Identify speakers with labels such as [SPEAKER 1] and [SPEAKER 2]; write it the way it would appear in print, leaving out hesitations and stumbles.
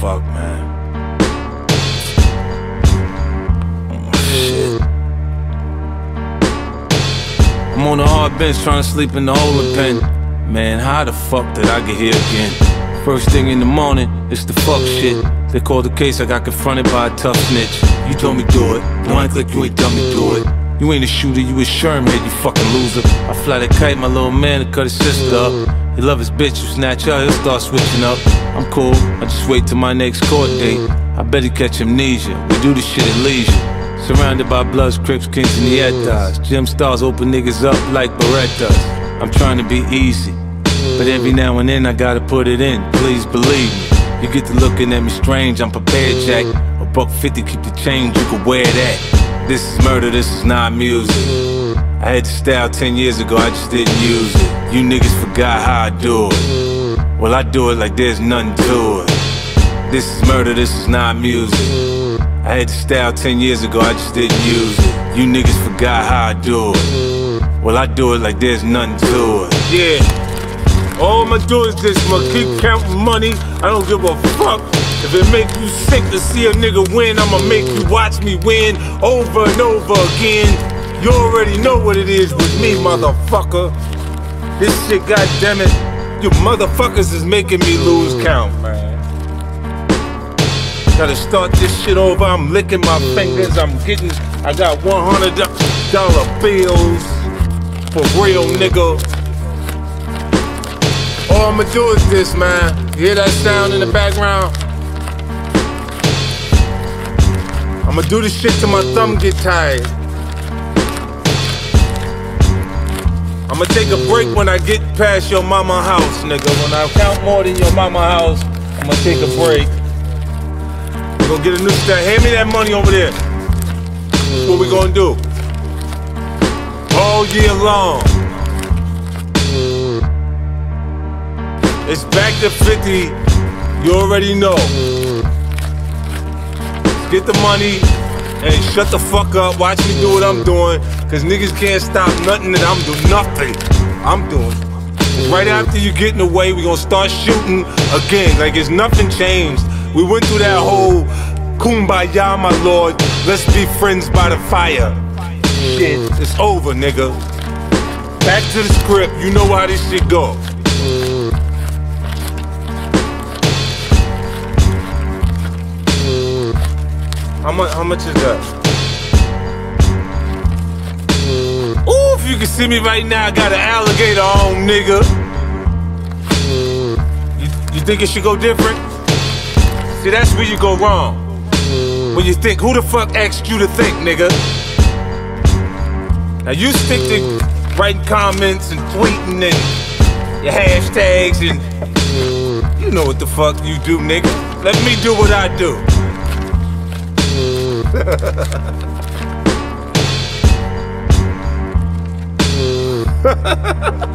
[SPEAKER 1] fuck, man. Shit. I'm on a hard bench trying to sleep in the holding pen. Man, how the fuck did I get here again? First thing in the morning, it's the fuck shit. They called the case, I got confronted by a tough snitch. You told me do it, don't act like you ain't done me do it. You ain't a shooter, you a Sherman, you fucking loser. I fly that kite, my little man, to cut his sister up. He love his bitch, you snatch her, he'll start switching up. I'm cool, I just wait till my next court date. I bet he catch amnesia, we do this shit at leisure. Surrounded by Bloods, Crips, Kings, and Nietas. Gym stars open niggas up like Berettas. I'm trying to be easy, but every now and then I gotta put it in, please believe me. You get to looking at me strange, I'm prepared, Jack. $1.50, keep the change, you can wear that. This is murder, this is not music. I had the style 10 years ago, I just didn't use it. You niggas forgot how I do it. Well, I do it like there's nothing to it. This is murder, this is not music. I had the style 10 years ago, I just didn't use it. You niggas forgot how I do it. Well, I do it like there's nothing to it. Yeah. All I'ma do is this, I'ma keep counting money. I don't give a fuck. If it make you sick to see a nigga win, I'ma make you watch me win over and over again. You already know what it is with me, motherfucker. This shit, goddammit, you motherfuckers is making me lose count, man. Gotta start this shit over, I'm licking my fingers, I got $100 bills, for real, nigga. All I'ma do is this, man. You hear that sound in the background? I'ma do this shit till my thumb get tired. I'ma take a break when I get past your mama house, nigga. When I count more than your mama house, I'ma take a break. We gonna get a new style. Hand me that money over there. What we gonna do? All year long. It's back to 50. You already know. Get the money and shut the fuck up. Watch me do what I'm doing. Cause niggas can't stop nothing that I'm doing. Nothing I'm doing. Right after you get in the way, we gonna start shooting again. Like it's nothing changed. We went through that whole kumbaya, my lord. Let's be friends by the fire. Shit, it's over, nigga. Back to the script. You know how this shit go. How much is that? Ooh, if you can see me right now, I got an alligator on, nigga. You think it should go different? See, that's where you go wrong. When you think, who the fuck asked you to think, nigga? Now you stick to writing comments and tweeting and your hashtags and you know what the fuck you do, nigga. Let me do what I do. Ha ha ha.